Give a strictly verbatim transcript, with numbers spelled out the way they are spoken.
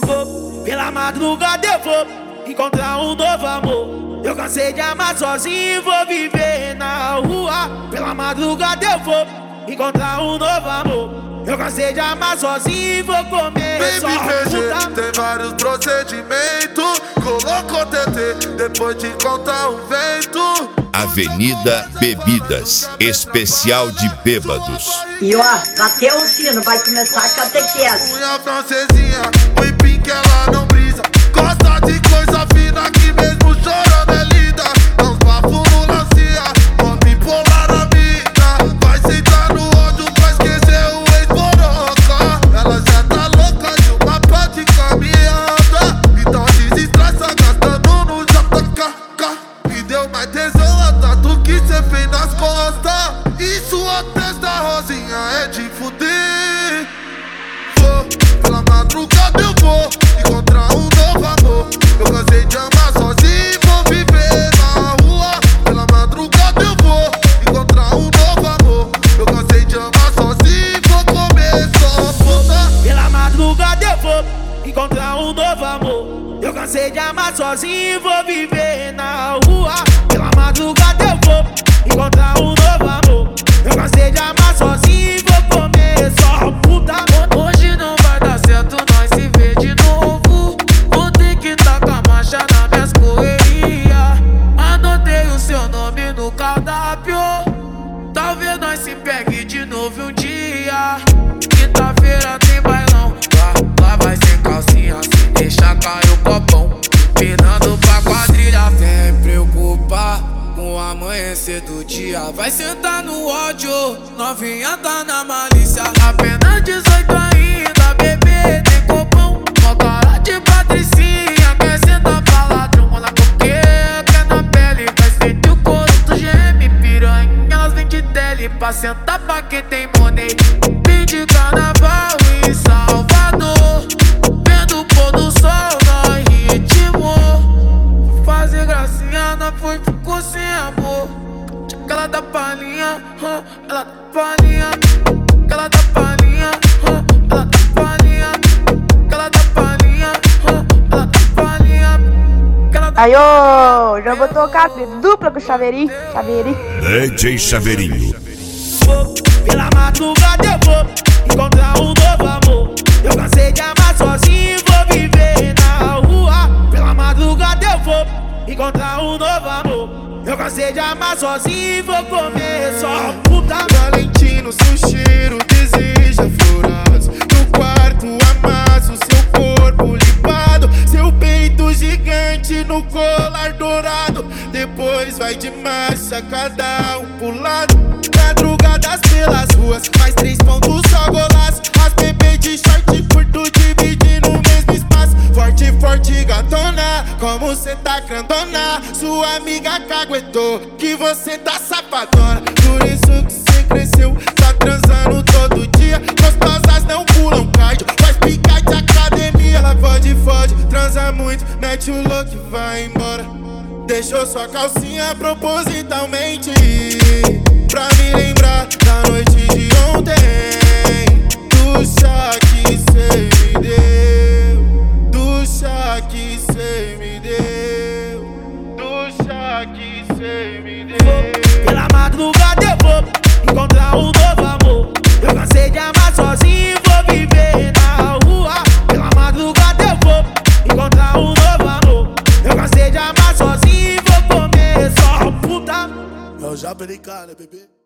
Vou, pela madrugada eu vou encontrar um novo amor. Eu cansei de amar sozinho, vou viver na rua. Pela madrugada eu vou encontrar um novo amor. Eu cansei de amar sozinho, vou comer Baby só P G, puta. tem vários procedimentos. Colocou T T, depois de contar o vento. Avenida Bebidas, especial de bêbados. E ó, bateu o sino, vai começar a catequese. Unha francesinha, o pink ela não brisa. Gosta de coisa fina que mesmo chorando é linda. Não bafo no lancia, uma bipolar na mina. Vai sentar no ódio pra esquecer o ex-boroca. Ela já tá louca de uma pá de caminhada. Então desestressa gastando no J K K. Me deu mais tesão a tatu que cê fez nas costas. E sua testa rosinha é de fuder. Vou, pela madrugada eu vou encontrar um novo amor. Eu cansei de amar sozinho, vou viver na rua. Pela madrugada eu vou encontrar um novo amor. Eu cansei de amar sozinho, vou comer só puta. Pela madrugada eu vou encontrar um novo amor. Eu cansei de amar sozinho, vou viver na rua. Pela madrugada eu vou encontrar um novo amor. Eu cansei de amar sozinho, vou comer só puta. Hoje não vai dar certo, nós se vê de novo. Vou ter que tá com a marcha nas minhas correrias. Anotei o seu nome no cardápio. Talvez nós se pegue de novo um dia. Quinta-feira tem bailão. Lá, lá vai sem calcinha, se deixar cair o copão. Empinando pra quadrilha, sem preocupar com o amanhecer do dia. Vai sentar no ódio, novinha tá na malícia. Apenas dezoito ainda, bebê, tem copão. Mó cara de patricinha, quer sentar pra ladrão. Ela coqueia, quer na pele, vai sentir o couro do geme. Piranha, elas vêm de tele pra sentar pra quem tem money. Vim de carnaval em Salvador, vendo o pôr do sol no ritmo. Fazer gracinha, não foi, ficou sem amor. Ela dá palhinha, huh, ela dá palhinha. Ela dá palhinha, huh, ela dá palhinha. Ela dá palhinha, huh, ela dá palhinha. Aí, ô, já vou tocar dupla com o Chaveirinho. Chaveirinho. D J Chaveirinho. Vou, pela madrugada eu vou encontrar um novo amor. Eu cansei de amar sozinho, vou viver na rua. Pela madrugada eu vou encontrar um novo amor. Eu cansei de amar sozinho, vou comer só puta. Valentino, seu cheiro deseja florados. No quarto amasso seu corpo limpado. Seu peito gigante no colar dourado. Depois vai de marcha, cada um pro lado. Madrugadas pelas ruas, mais três pontos só golaço. As bebês de short curto dividindo o mesmo espaço. Forte, forte gatona, como cê tá grandona. Sua amiga caguetou que você tá safadona. Por isso que cê cresceu, tá transando todo dia. Gostosas não pulam cardio, faz picar de academia. Ela fode, fode, transa muito, mete o louco e vai embora. Deixou sua calcinha propositalmente pra me lembrar da noite de ontem. Do chá que cê me deu, do chá que cê me deu, do chá que cê me deu. Pela madrugada eu vou encontrar um novo amor. Eu cansei de amar sozinho, vou viver na rua. Pela madrugada eu vou encontrar um novo amor. Eu cansei de amar sozinho, vou comer só puta. É o Jabericá, né, bebê?